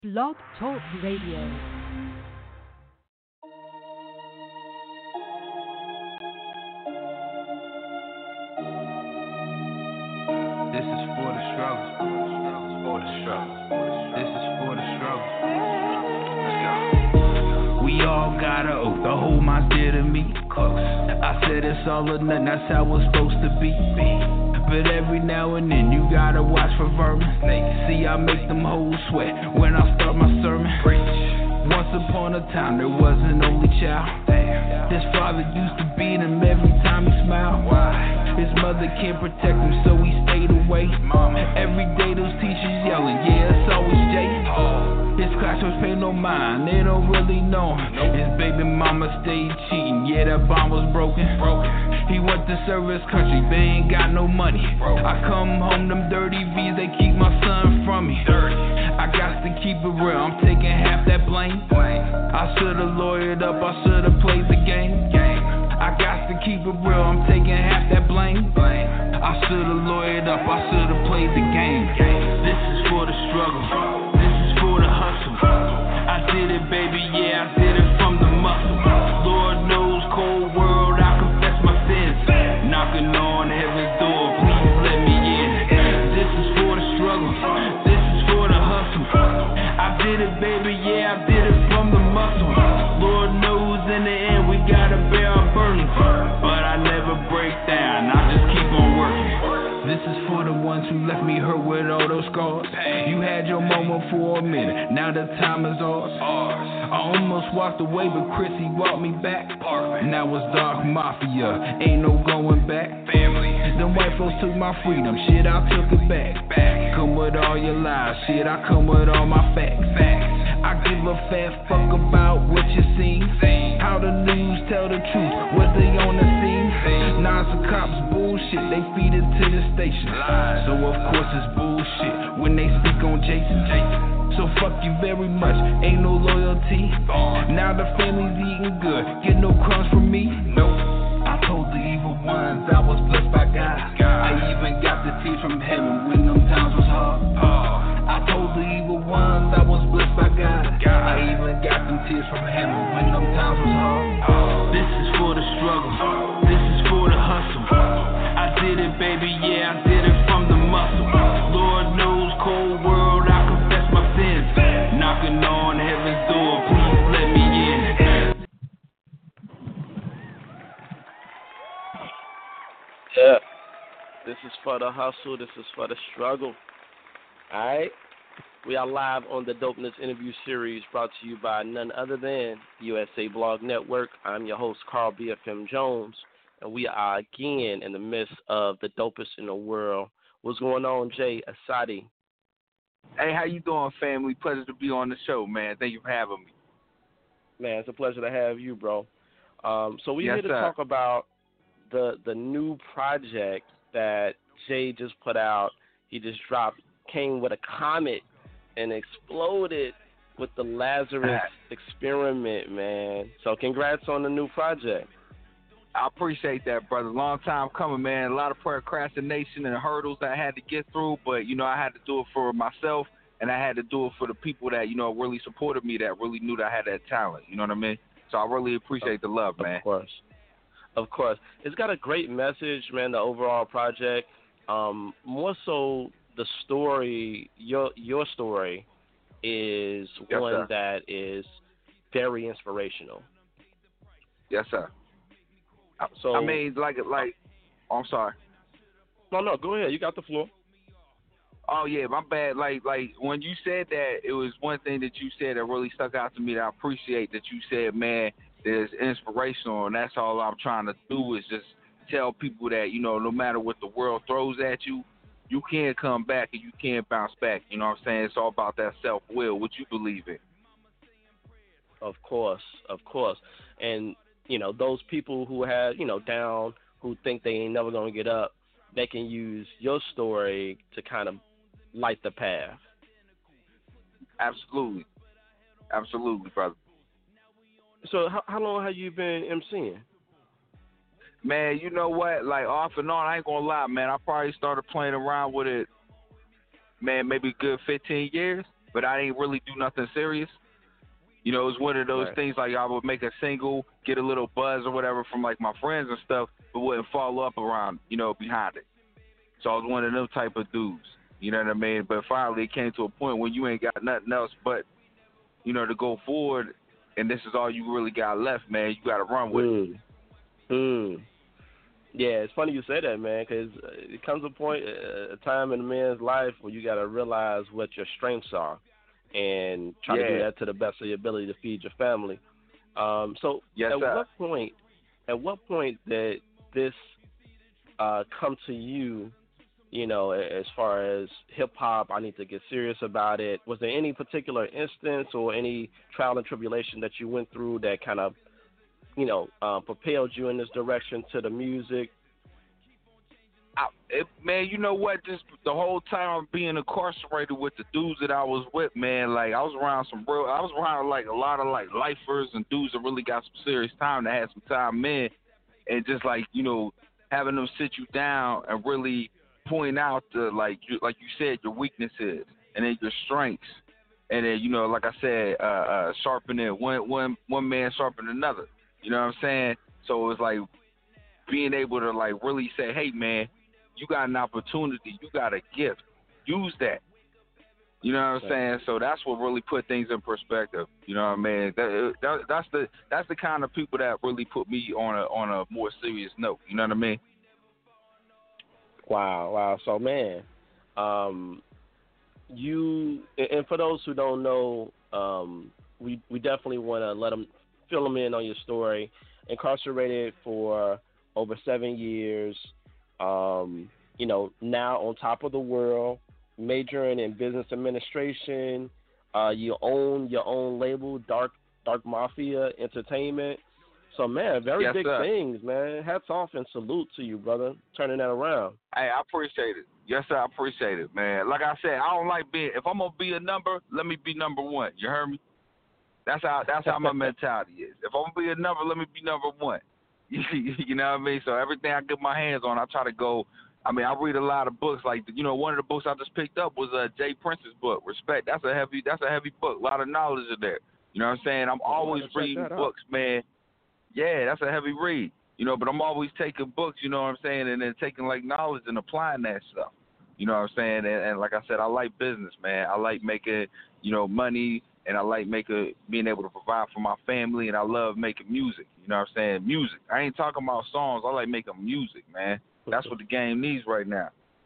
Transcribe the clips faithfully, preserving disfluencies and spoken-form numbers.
Blog Talk Radio. This is for the struggle. For the struggle. This is for the struggle. Let's go. We all got a oath. The whole mind's dear to me. Close. I said it's all or nothing. That's how it's supposed to be. But every now and then you gotta watch for vermin. See, I make them hoes sweat when I start my sermon. Once upon a time there was an only child. His father used to beat him every time he smiled. His mother can't protect him, so he stayed away. Every day those teachers yelling, yeah, it's always Jay. His classmates pay no mind, they don't really know him. His baby mama stayed cheating, yeah, that bond was broken. He went to serve his country, they ain't got no money. I come home, them dirty V's, they keep my son from me. I got to keep it real, I'm taking half that blame. I should've lawyered up, I should've played the game. I got to keep it real, I'm taking half that blame. I should've lawyered up, I should've played the game. This is for the struggle, this is for the hustle. I did it, baby, yeah, I did it from the muscle. Lord knows, cold world, I confess my sins. Knocking on heaven's door, please let me in. This is for the struggle, this is for the hustle. I did it, baby, yeah, I did it from the muscle. Lord knows in the end we gotta bear our burdens. But I never break down, I just keep on working. This is for the ones who left me hurt with all those scars. You had your moment for a minute, now the time is ours. I almost walked away, but Chrissy walked me back. Now it's dark mafia, ain't no going back. Family, them white folks took my freedom, shit, I took it back. Come with all your lies, shit, I come with all my facts. I give a fat fuck about what you seen. How the news tell the truth, what they on the scene. Now the cops bullshit, they feed it to the station. So of course it's bullshit when they speak on Jason. So fuck you very much, ain't no loyalty. Now the family's eating good, get no crumbs from me. Nope. I told the evil ones I was blessed by God. I even got the tears from heaven when them times was hard. I told the evil ones I was blessed by God. I even got them tears from heaven when them times was hard. This is for the struggle, this is for the hustle. I did it, baby, yeah, I did it from the muscle. Lord knows, cold world, I confess my sins. Knocking on heaven's door, please let me in. Yeah, this is for the hustle, this is for the struggle. Alright? We are live on the Dopeness interview series brought to you by none other than U S A Blog Network. I'm your host, Carl B F M Jones, and we are again in the midst of the dopest in the world. What's going on, Jay Asadi? Hey, how you doing, family? Pleasure to be on the show, man. Thank you for having me. Man, it's a pleasure to have you, bro. Um, so we're yes, here to sir. talk about the the new project that Jay just put out. He just dropped, came with a comet and exploded with the Lazarus experiment, man. So congrats on the new project. I appreciate that, brother. Long time coming, man. A lot of procrastination and hurdles I had to get through, but, you know, I had to do it for myself, and I had to do it for the people that, you know, really supported me, that really knew that I had that talent. You know what I mean? So I really appreciate the love, man. Of course. Of course. It's got a great message, man, the overall project. Um, more so the story, your your story is yes, one sir. that is very inspirational. Yes, sir. So I mean, like, like, oh, I'm sorry. No, no, go ahead. You got the floor. Oh, yeah, my bad. Like, like when you said that, it was one thing that you said that really stuck out to me that I appreciate that you said, man, that it's inspirational, and that's all I'm trying to do is just tell people that, you know, no matter what the world throws at you, you can come back and you can bounce back. You know what I'm saying? It's all about that self-will, what you believe in. Of course, of course. And, you know, those people who have, you know, down, who think they ain't never going to get up, they can use your story to kind of light the path. Absolutely. Absolutely, brother. So how, how long have you been emceeing? Man, you know what? Like, off and on, I ain't going to lie, man. I probably started playing around with it, man, maybe a good fifteen years. but I didn't really do nothing serious. You know, it was one of those Right. things like I would make a single, get a little buzz or whatever from like my friends and stuff, but wouldn't follow up around, you know, behind it. So I was one of them type of dudes. You know what I mean? But finally it came to a point where you ain't got nothing else but, you know, to go forward, and this is all you really got left, man. You got to run with it. Mm. Mm. Yeah, it's funny you say that, man, because it comes a point, a time in a man's life where you got to realize what your strengths are and try Yeah. to do that to the best of your ability to feed your family. Um, so Yes, at sir. what point, at what point did this uh, come to you, you know, as far as hip-hop, I need to get serious about it? Was there any particular instance or any trial and tribulation that you went through that kind of, you know, uh, propelled you in this direction to the music? I, it, man, you know what? Just the whole time being incarcerated with the dudes that I was with, man, like I was around some real, I was around like a lot of like lifers and dudes that really got some serious time, that had some time in, and just like, you know, having them sit you down and really point out the, like you, like you said, your weaknesses and then your strengths, and then, you know, like I said, uh, uh, sharpening one one one man sharpen another. You know what I'm saying? So it was like being able to like really say, hey man, you got an opportunity, you got a gift, use that. You know what I'm saying? So that's what really put things in perspective. You know what I mean? That, that, that's the that's the kind of people that really put me on a on a more serious note. You know what I mean? Wow, wow. So, man, um, you and for those who don't know, um, we we definitely want to let them fill them in on your story. Incarcerated for over seven years. Um, you know, now on top of the world, majoring in business administration. Uh, you own your own label, Dark Dark Mafia Entertainment. So, man, very Yes, big sir. things, man. Hats off and salute to you, brother, turning that around. Hey, I appreciate it. Yes, sir, I appreciate it, man. Like I said, I don't like being. If I'm gonna be a number, let me be number one. You heard me? That's how. That's how my mentality is. If I'm gonna be a number, let me be number one. You know what I mean? So everything I get my hands on, I try to go. I mean, I read a lot of books. Like, you know, one of the books I just picked up was uh, Jay Prince's book, Respect. That's a heavy. That's a heavy book. A lot of knowledge in there. You know what I'm saying? I'm always check reading that out. books, man. Yeah, that's a heavy read. You know, but I'm always taking books, you know what I'm saying, and then taking, like, knowledge and applying that stuff. You know what I'm saying? And, and like I said, I like business, man. I like making, you know, money, and I like making being able to provide for my family, and I love making music. You know what I'm saying? Music. I ain't talking about songs. I like making music, man. That's what the game needs right now.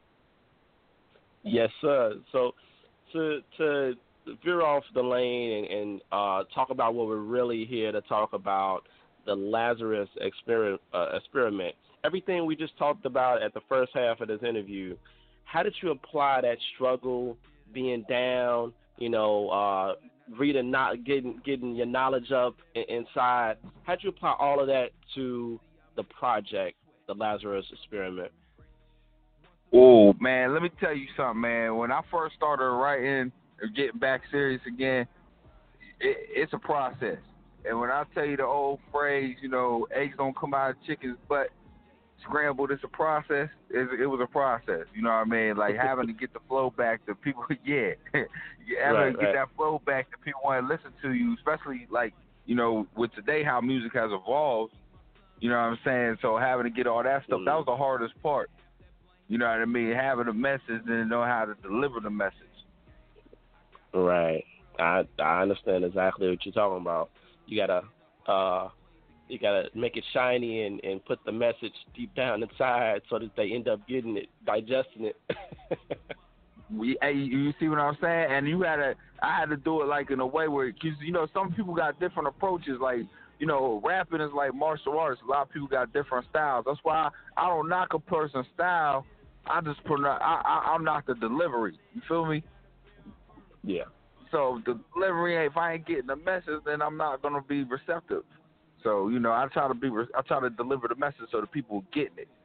Yes, sir. So to to veer off the lane and, and uh, talk about what we're really here to talk about, the Lazarus experiment, uh, experiment. Everything we just talked about at the first half of this interview, how did you apply that struggle, being down, you know, uh, reading, not getting getting your knowledge up in, inside? How did you apply all of that to the project, the Lazarus experiment? Oh, man, let me tell you something, man. When I first started writing or getting back serious again, it, it's a process. And when I tell you the old phrase, you know, eggs don't come out of chicken's butt scrambled, it's a process. It, it was a process, you know what I mean? Like having to get the flow back to people, yeah. you having Right, to get right. that flow back that people want to listen to you, especially like, you know, with today how music has evolved, you know what I'm saying? So having to get all that stuff, Mm. that was the hardest part. You know what I mean? Having a message and know how to deliver the message. Right. I I understand exactly what you're talking about. You gotta uh you gotta make it shiny and, and put the message deep down inside so that they end up getting it, digesting it. We, hey, you see what I'm saying? And you had to, I had to do it like in a way where, cause you know, some people got different approaches. Like, you know, rapping is like martial arts. A lot of people got different styles. That's why I, I don't knock a person's style. I just put, I, I, I'll knock the delivery. You feel me? Yeah. So the delivery, if I ain't getting the message, then I'm not gonna be receptive. So you know, I try to be, I try to deliver the message so the people getting it.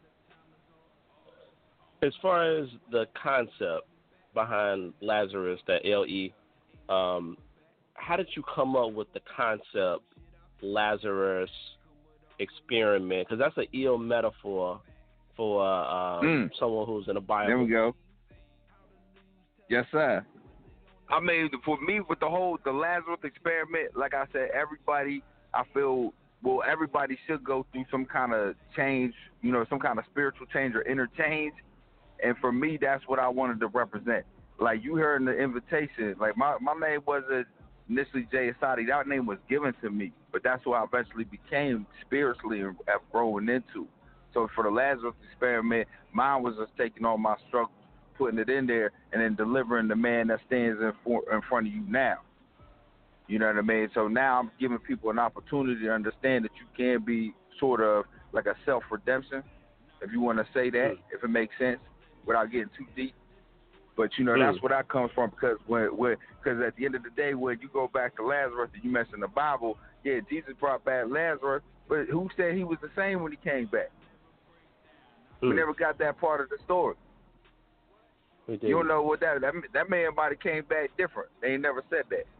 As far as the concept behind Lazarus, that L E, um, how did you come up with the concept Lazarus experiment? Because that's an ill metaphor for um, Mm. someone who's in the Bible. There we go. Yes, sir. I mean, for me, with the whole the Lazarus experiment, like I said, everybody, I feel, well, everybody should go through some kind of change, you know, some kind of spiritual change or inner change. And for me, that's what I wanted to represent. Like you heard in the invitation, like my, my name wasn't initially Jay Asadi. That name was given to me, but that's what I eventually became spiritually and growing into. So for the Lazarus experiment, mine was just taking all my struggles, putting it in there, and then delivering the man that stands in, for, in front of you now. You know what I mean? So now I'm giving people an opportunity to understand that you can be sort of like a self-redemption, if you want to say that, mm. if it makes sense, without getting too deep. But, you know, mm. that's where that comes from, because when, when, cause at the end of the day, when you go back to Lazarus and you mention the Bible, yeah, Jesus brought back Lazarus, but who said he was the same when he came back? Mm. We never got that part of the story. You don't know what that, that that man might have came back different. They ain't never said that.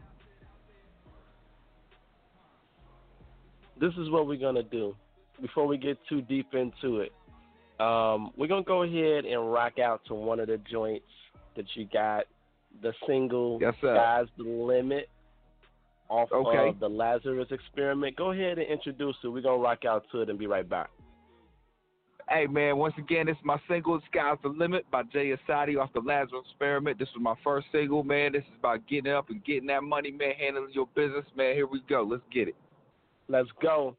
This is what we're going to do. Before we get too deep into it, um, we're going to go ahead and rock out to one of the joints that you got, the single yes, Sky's the Limit off okay. of the Lazarus Experiment. Go ahead and introduce it. We're going to rock out to it and be right back. Hey, man, once again, this is my single, Sky's the Limit by Jay Asadi off the Lazarus Experiment. This was my first single, man. This is about getting up and getting that money, man, handling your business, man. Here we go. Let's get it. Let's go.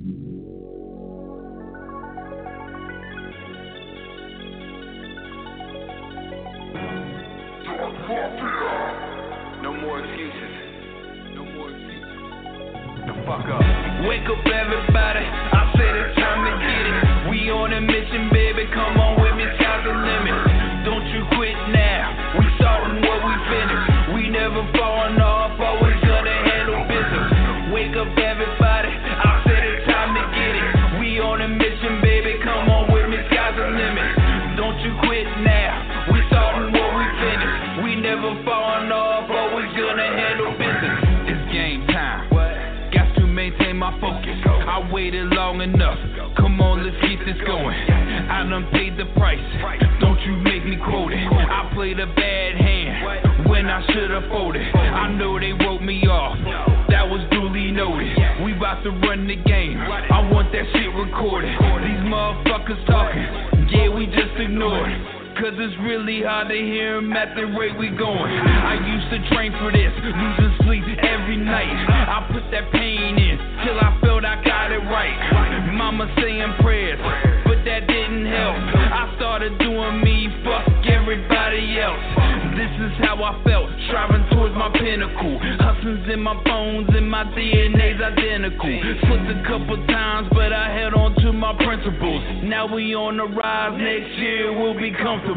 No more excuses. No more excuses. The fuck up. Wake up, everybody. I said it's time to get it. We on a mission, baby. Come on with me, sky's the limit. Don't you quit now. We starting what we finished. We never falling off. Always gonna handle business. Wake up, everybody. I said it's time to get it. We on a mission, baby. Come on with me, sky's the limit. Don't you quit now. We starting what we finished. We never falling off. Always gonna handle business. It's game time. Got to maintain my focus. I waited long enough. Come on, let's keep this going. I done paid the price. Don't you make me quote it. I played a bad hand when I should've folded. I know they wrote me off. That was duly noted. We about to run the game. I want that shit recorded. These motherfuckers talking. Yeah, we just ignored. Cause it's really hard to hear him at the rate we going. I used to train for this, losing sleep every night. I put that pain in, till I felt I got it right. Mama saying prayers, but that didn't help. I started doing me, fuck everybody else. This is how I felt, striving towards my pinnacle. Hustling's in my bones and my D N A's identical. Slipped a couple times, but I held on to my principles. Now we on the rise, next year we'll be comfortable.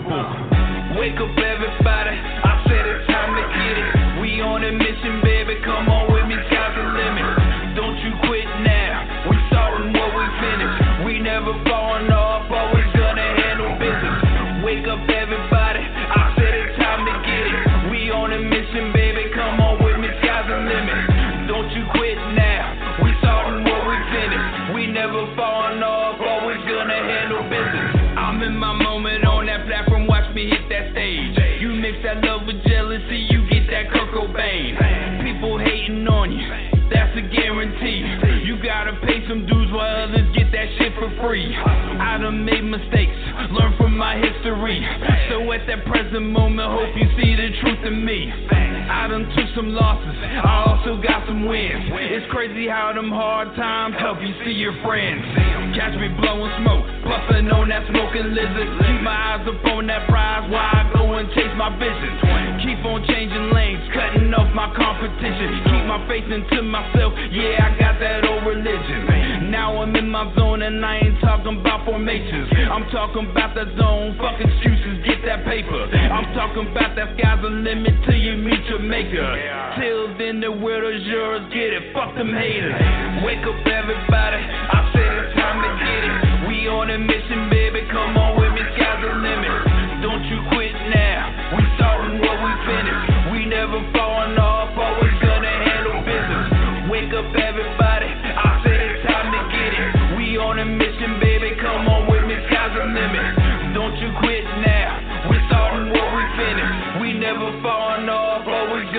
Wake up, everybody. I said it's time to get it. We on a mission, baby. Come on with me, sky's the limit. Don't you quit now. We starting what we finished. We never falling off. Always gonna handle business. Wake up, everybody. I said it's time to get it. We on a mission, baby. Come on with me, sky's the limit. Don't you quit now. We starting what we finished. We never falling off. Always gonna handle business. I'm in my moment on that platform, watch me hit that stage. You mix that love with jealousy, you get that Kurt Cobain. People hating on you, that's a guarantee. You gotta pay some dues while others get that shit for free. I done made mistakes, learn from my history. So at that present moment, hope you see the truth in me. I done took some losses, I also got some wins. It's crazy how them hard times help you see your friends. Catch me blowing smoke, puffing on that smoking lizard. Keep my eyes up on that prize while I go and chase my vision. Keep on changing lanes, cutting off my competition. Keep my faith into myself, yeah, I got that old religion. Now I'm in my zone and I ain't talking about formations. I'm talking about that zone, fuck excuses, get that paper. I'm talking about that sky's the limit till you meet your maker. Till then the world is yours, get it, fuck them haters. Wake up, everybody, I said it's time to get it. We on a mission, baby, come on with me, sky's the limit. Don't you quit now, we starting what we finished. We never falling off, always gonna handle business. Wake up, everybody, I said it's time to get it. We on a mission, baby, come on with me, sky's the limit. Don't you quit now, we starting what we finished. We never falling off, always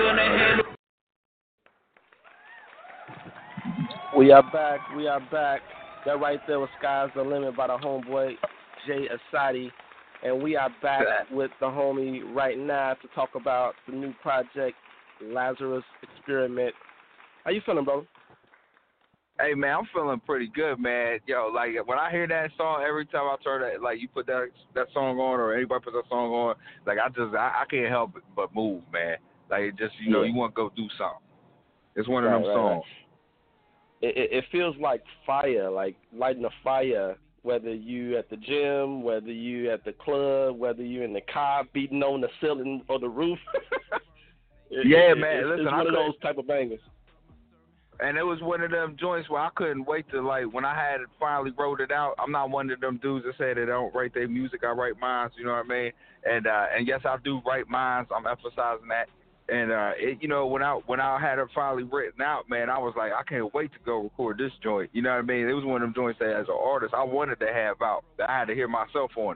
We are back. We are back. That right there was Sky's the Limit by the homeboy Jay Asadi. And we are back with the homie right now to talk about the new project, Lazarus Experiment. How you feeling, bro? Hey, man, I'm feeling pretty good, man. Yo, like, when I hear that song, every time I turn that, like, you put that that song on or anybody put that song on, like, I just, I, I can't help but move, man. Like, it just, you know, Yeah. you want to go do something. It's one Right, of them right, songs. Right. It, it, it feels like fire, like lighting a fire, whether you at the gym, whether you at the club, whether you in the car beating on the ceiling or the roof. it, yeah, it, man. It's, Listen, it's I one of could, those type of bangers. And it was one of them joints where I couldn't wait to, like, when I had finally wrote it out. I'm not one of them dudes that say they don't write their music. I write mine, you know what I mean? And uh, and yes, I do write mine. I'm emphasizing that. And uh, it, you know, when I when I had it finally written out, man, I was like, I can't wait to go record this joint. You know what I mean? It was one of them joints that, as an artist, I wanted to have out. That I had to hear myself on it.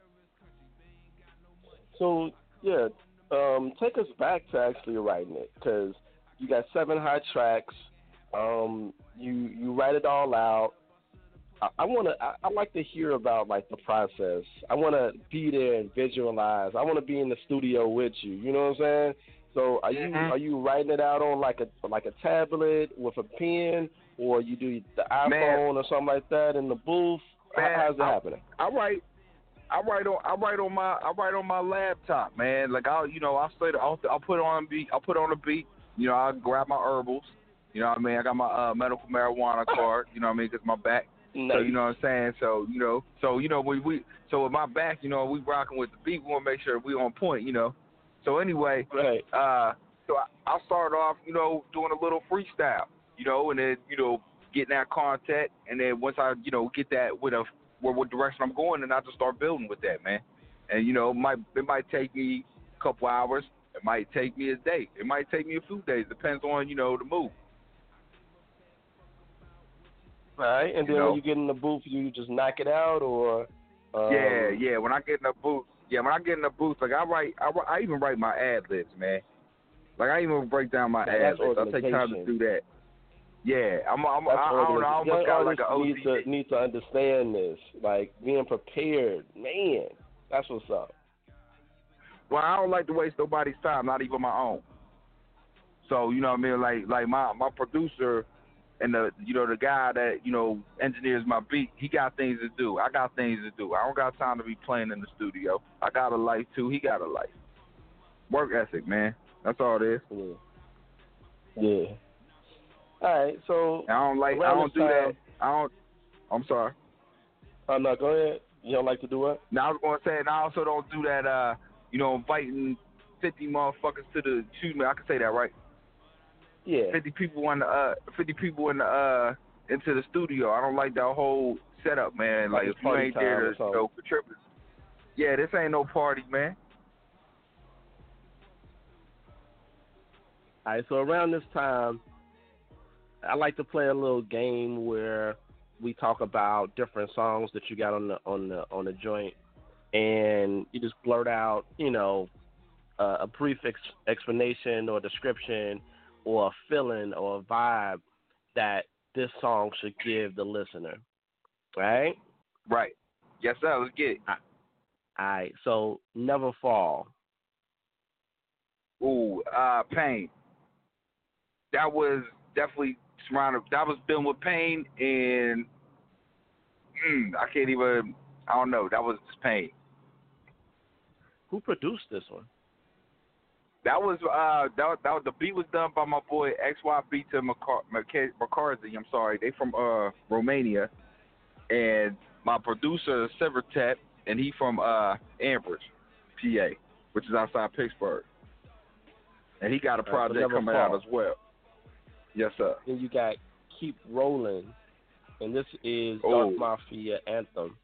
So yeah, um, take us back to actually writing it, because you got seven hot tracks. Um, you you write it all out. I, I wanna I, I like to hear about like the process. I wanna be there and visualize. I wanna be in the studio with you. You know what I'm saying? So are you Mm-hmm. are you writing it out on like a like a tablet with a pen, or you do the iPhone Man. or something like that in the booth? Man, How, how's it I, happening? I write. I write on I write on my I write on my laptop, man. Like I'll you know I'll say I'll I'll put on a beat I'll put on a beat. You know I'll grab my herbals. You know what I mean? I got my uh, medical marijuana card. You know what I mean? Because my back. Nice. So you know what I'm saying. So you know so you know we we so with my back, you know we rocking with the beat. We want to make sure we on point. You know. So anyway, Right. uh, so I, I started off you know doing a little freestyle. You know, and then you know getting that content, and then once I you know get that with a where what direction I'm going, and I just start building with that, man. And you know, it might it might take me a couple hours, it might take me a day, it might take me a few days, depends on you know the mood. Right, and then You know? when you get in the booth, you just knock it out, or um, yeah, yeah. When I get in the booth, yeah, when I get in the booth, like I write, I, I even write my ad libs, man. Like I even break down my Yeah, ad that's libs. I take time to organization. do that. Yeah, I'm, I'm, That's I, I don't know, I organization. almost Young got like an artists O C D. need to need to understand this, like being prepared. Man, that's what's up. Well, I don't like to waste nobody's time, not even my own. So you know what I mean, like like my my producer and the you know the guy that you know engineers my beat, he got things to do. I got things to do. I don't got time to be playing in the studio. I got a life too. He got a life. Work ethic, man. That's all it is. Yeah. Yeah. All right. So I don't like. I around don't this do time, that. I don't. I'm sorry. Oh no, go ahead. You don't like to do what? Now I was gonna say, and I also don't do that. Uh, you know, inviting fifty motherfuckers to the. Excuse me, I can say that, right? Yeah. Fifty people in the. Uh, Fifty people in the. Uh, into the studio. I don't like that whole setup, man. Like Like it's if you party ain't time there or to, you something. know, contribute. Yeah, this ain't no party, man. All right. So around this time, I like to play a little game where we talk about different songs that you got on the on the on the joint, and you just blurt out, you know, uh, a brief ex- explanation or description or a feeling or a vibe that this song should give the listener. Right? Right. Yes, sir. Let's get it. All right. So Never Fall. Ooh, uh, Pain. That was definitely surrounded. That was done with Pain, and mm, I can't even. I don't know. That was Pain. Who produced this one? That was uh, that, that was the beat was done by my boy X Y Beats and McCarthy. I'm sorry, they from uh Romania, and my producer is Severtep, and he from uh Ambridge, P A, which is outside Pittsburgh, and he got a project Never coming Fall. out as well. Yes, sir. Then you got Keep Rolling, and this is Oh. Dark Mafia Anthem.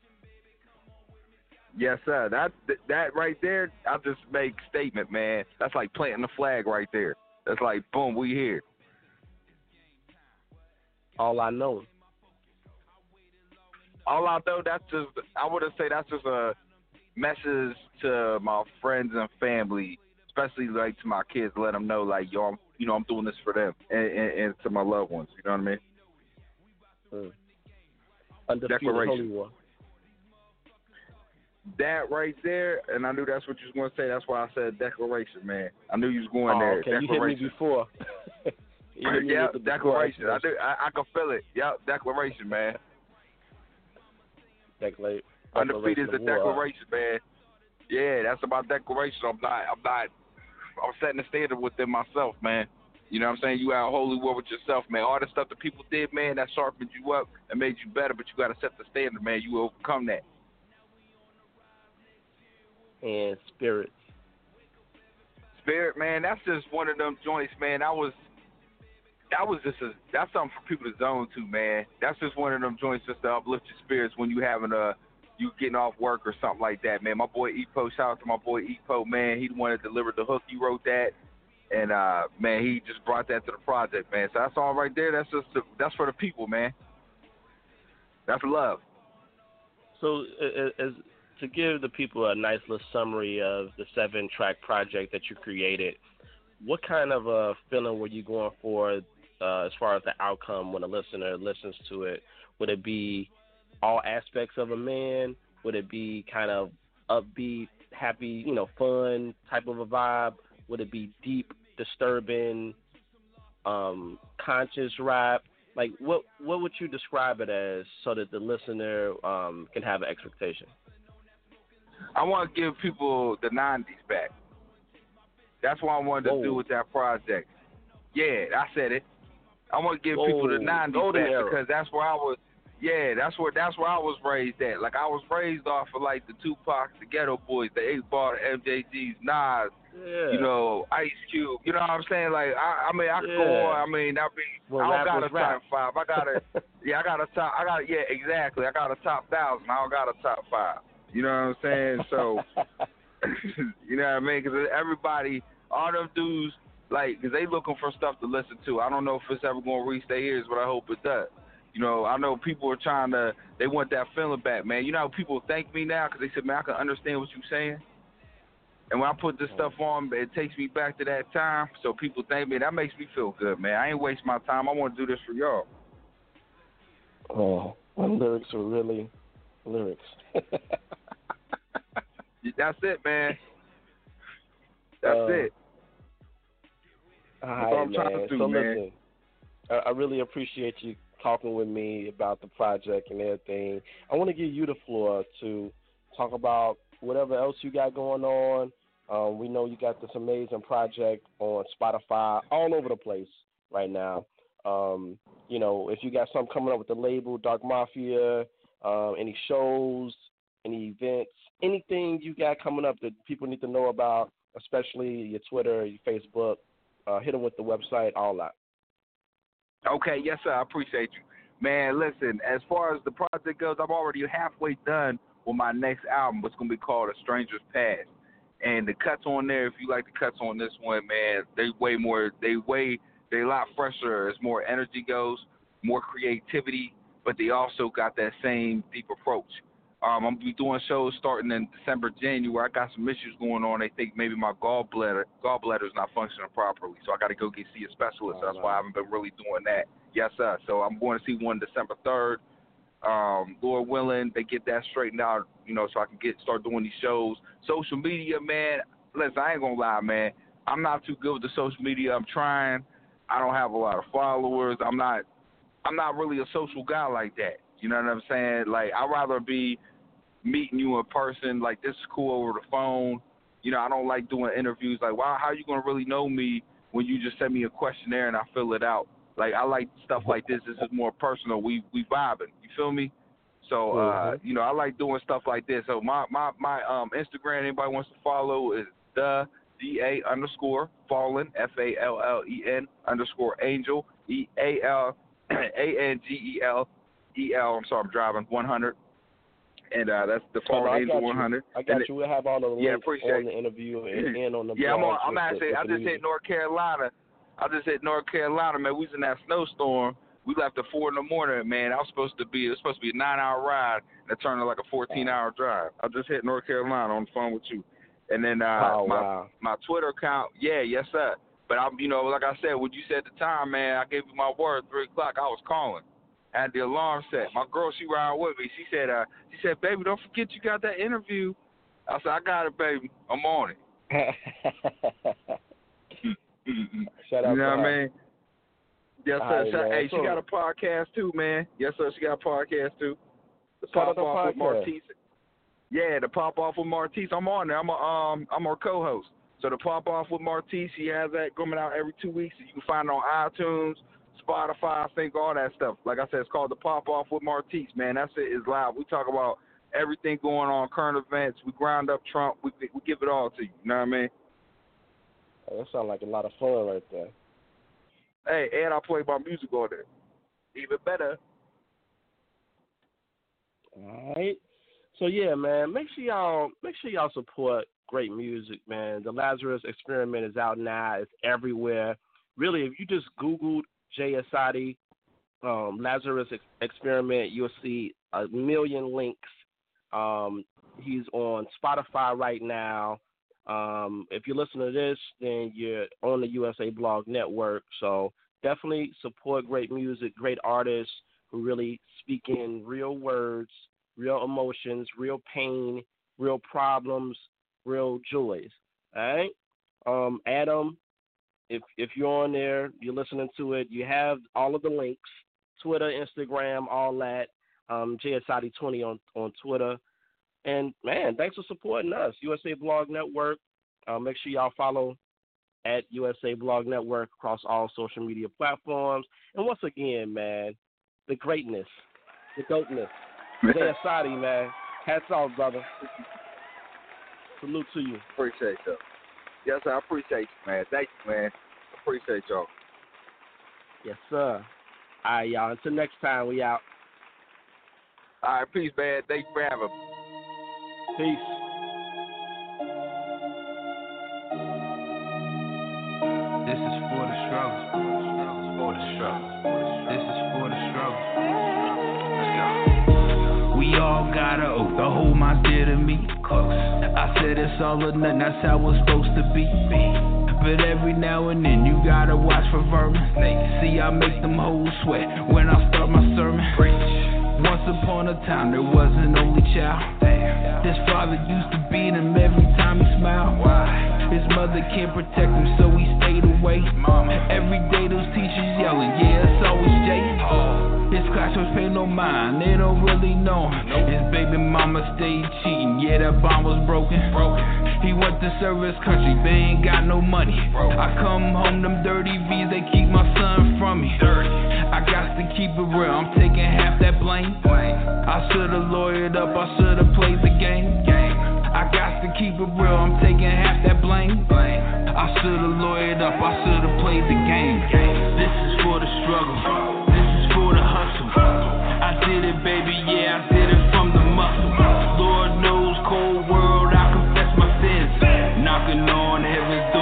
Yes, sir. That that right there, I just make statement, man. That's like planting the flag right there. That's like, boom, we here. All I Know. All I know, that's just, I would say that's just a message to my friends and family, especially like to my kids, let them know, like, yo, I'm, you know, I'm doing this for them and, and, and to my loved ones. You know what I mean? Mm. Undefeated Declaration. Holy War. That right there, and I knew that's what you was going to say. That's why I said declaration, man. I knew you was going Oh, there. okay. You hit me before. You hit me yeah, with the declaration. before I do. I, I can feel it. Yep, declaration, man. Decla- Undefeated is a of war. declaration, man. Yeah, that's about declaration. I'm not. I'm not. I'm setting the standard within myself, man. You know what I'm saying? You out holy war with yourself, man. All the stuff that people did, man, that sharpened you up and made you better. But you got to set the standard, man. You overcome that. And spirits. Spirit, man, that's just one of them joints, man. That was, that was just a, that's something for people to zone to, man. That's just one of them joints just to uplift your spirits when you having a, you getting off work or something like that, man. My boy Epo, shout out to my boy Epo, man. He the one that delivered the hook. He wrote that, and uh, man, he just brought that to the project, man. So that's all right there. That's just the, that's for the people, man. That's love. So, uh, as to give the people a nice little summary of the seven-track project that you created, what kind of a feeling were you going for uh, as far as the outcome when a listener listens to it? Would it be all aspects of a man? Would it be kind of upbeat, happy, you know, fun type of a vibe? Would it be deep, disturbing, um, conscious rap? Like, what what would you describe it as so that the listener um, can have an expectation? I want to give people the nineties back. That's what I wanted Whoa. to do with that project. Yeah, I said it. I want to give Whoa. people the nineties Golden back era. because that's where I was. Yeah, that's where that's where I was raised at. Like I was raised off of like the Tupac, the Ghetto Boys, the eight Ball, the M J Gs, Nas, Yeah. you know, Ice Cube. You know what I'm saying? Like I, I mean, I could go Yeah. on. I mean, I mean, Well, I don't got rappers a rap. top five. I got a yeah, I got a top. I got yeah, exactly. I got a top thousand. I don't got a top five. You know what I'm saying? So, you know what I mean? Because everybody, all them dudes, like, because they looking for stuff to listen to. I don't know if it's ever going to reach their ears, but I hope it does. You know, I know people are trying to, they want that feeling back, man. You know how people thank me now because they said, man, I can understand what you're saying. And when I put this stuff on, it takes me back to that time. So people thank me. That makes me feel good, man. I ain't waste my time. I want to do this for y'all. Oh, my lyrics are really lyrics. That's it, man. That's uh, it. All That's all right, I'm trying man. to do, so man. listen, I, I really appreciate you talking with me about the project and everything. I want to give you the floor to talk about whatever else you got going on. Um, we know you got this amazing project on Spotify, all over the place right now. Um, you know, if you got something coming up with the label, Dark Mafia, um, any shows, any events, anything you got coming up that people need to know about, especially your Twitter, your Facebook, uh, hit them with the website, all that. Okay, yes, sir. I appreciate you. Man, listen, as far as the project goes, I'm already halfway done with my next album, which is going to be called A Stranger's Past. And the cuts on there, if you like the cuts on this one, man, they way more, they way, they a lot fresher. As more energy goes, more creativity, but they also got that same deep approach. Um, I'm going to be doing shows starting in December, January. I got some issues going on. They think maybe my gallbladder gallbladder is not functioning properly, so I got to go get see a specialist. Oh, That's wow. why I haven't been really doing that. Yes, sir. So I'm going to see one December third. Um, Lord willing, they get that straightened out, you know, so I can get start doing these shows. Social media, man. Listen, I ain't gonna lie, man. I'm not too good with the social media. I'm trying. I don't have a lot of followers. I'm not. I'm not really a social guy like that. You know what I'm saying? Like I'd rather be meeting you in person. Like this is cool over the phone. You know, I don't like doing interviews. Like, wow, how you gonna really know me when you just send me a questionnaire and I fill it out? Like I like stuff like this. This is more personal. We we vibing. You feel me? So uh, Mm-hmm. you know, I like doing stuff like this. So my my my um Instagram, anybody wants to follow is the D A underscore Fallen F A L L E N underscore Angel E A L A N G E L E L. I'm sorry, I'm driving one hundred. And uh, that's the Oh, no, Fallen I Angel got one hundred. you. I got and you. We'll have all the yeah, links appreciate on the interview and, and on the yeah, I'm, on, blogs I'm with actually, the, I with the just hit music. North Carolina. I just hit North Carolina, man. We was in that snowstorm. We left at four in the morning, man. I was supposed to be, it was supposed to be a nine-hour ride, and it turned into like a fourteen-hour drive. I just hit North Carolina on the phone with you. And then uh, Oh, my wow. my Twitter account, yeah, yes, sir. But, I'm, you know, like I said, when you said the time, man, I gave you my word, three o'clock, I was calling. had the alarm set. My girl, she ride with me. She said, uh, she said, baby, don't forget you got that interview. I said, I got it, baby. I'm on it. Shout out you know to what her. I mean? Yes, sir. Right, Shout, man. hey, So, she got a podcast too, man. Yes, sir. She got a podcast too. The Shout out Pop to Off with podcast. Martise. Yeah, the Pop Off with Martise. I'm on there. I'm a um I'm her co-host. So the Pop Off with Martise, she has that coming out every two weeks. You can find it on iTunes, Spotify, I think all that stuff. Like I said, it's called the Pop Off with Martise, man. That's it. It's live. We talk about everything going on, current events. We grind up Trump. We we give it all to you. You know what I mean? Oh, that sounds like a lot of fun right there. Hey, and I play my music on there. Even better. All right. So yeah, man, make sure y'all make sure y'all support great music, man. The Lazarus Experiment is out now. It's everywhere. Really, if you just Googled Jay Asadi, um, Lazarus Ex- Experiment, you'll see a million links. Um, he's on Spotify right now. Um, if you listen to this, then you're on the U S A Blog Network. So definitely support great music, great artists who really speak in real words, real emotions, real pain, real problems, real joys. All right? Um, Adam, if if you're on there, you're listening to it, you have all of the links, Twitter, Instagram, all that. Um, Jay Asadi twenty on, on Twitter. And, man, thanks for supporting us, U S A Blog Network. Uh, make sure y'all follow at U S A Blog Network across all social media platforms. And once again, man, the greatness, the dopeness. Jay Asadi, man. Hats off, brother. Salute to you. Appreciate you. Yes, I appreciate you, man. Thank you, man. Appreciate y'all. Yes, sir. All right, y'all. Until next time, we out. All right, peace, man. Thank you for having me. Peace. This is for the struggle. For the struggle. This is for the struggle. Let's go. We all got an oath. The whole mind's dear to me. Close. I said it's all or nothing. That's how it's supposed to be. But every now and then you gotta watch for vermin. See, I make them hoes sweat when I start my sermon. Once upon a time there was an only child. His father used to beat him every time he smiled. His mother can't protect him, so he stayed away. Every day those teachers yelling, yeah, it's always Jay. His classmates pay no mind, they don't really know him. His baby mama stayed cheating, yeah, that bond was broken. He went to serve his country, they ain't got no money. I come home, them dirty V's, they keep my son from me. I got to keep it real, I'm taking half that blame. I should've lawyered up, I should've played the game. I got to keep it real, I'm taking half that blame. I should've lawyered up, I should've played the game. This is for the struggle, this is for the hustle. I did it, baby, yeah, I did it from the muscle. Lord knows, cold world, I confess my sins. Knocking on heaven's door.